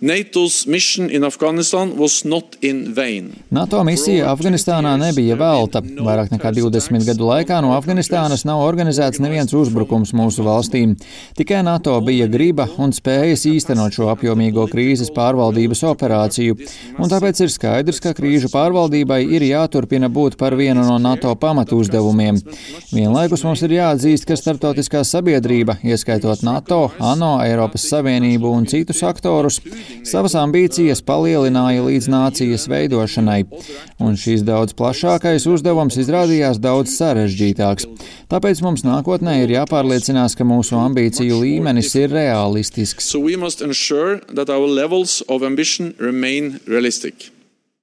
NATO's mission in Afghanistan was not in vain. NATO misija Afganistānā nebija velta. Vairāk nekā 20 gadu laikā no Afganistānas nav organizēts neviens uzbrukums mūsu valstīm. Tikai NATO bija griba un spējas īstenot šo apjomīgo krīzes pārvaldības operāciju. Un tāpēc ir skaidrs, ka krīžu pārvaldībai ir jāturpina būt par vienu no NATO pamatu uzdevumiem. Vienlaikus mums ir jāatzīst, ka starptautiskā sabiedrība, ieskaitot NATO, ANO, Eiropas Savienību un citus aktorus, savas ambīcijas palielināja līdz nācijas veidošanai, un šīs daudz plašākais uzdevums izrādījās daudz sarežģītāks. Tāpēc mums nākotnē ir jāpārliecinās, ka mūsu ambīciju līmenis ir realistisks. So we must ensure that our levels of ambition remain realistic.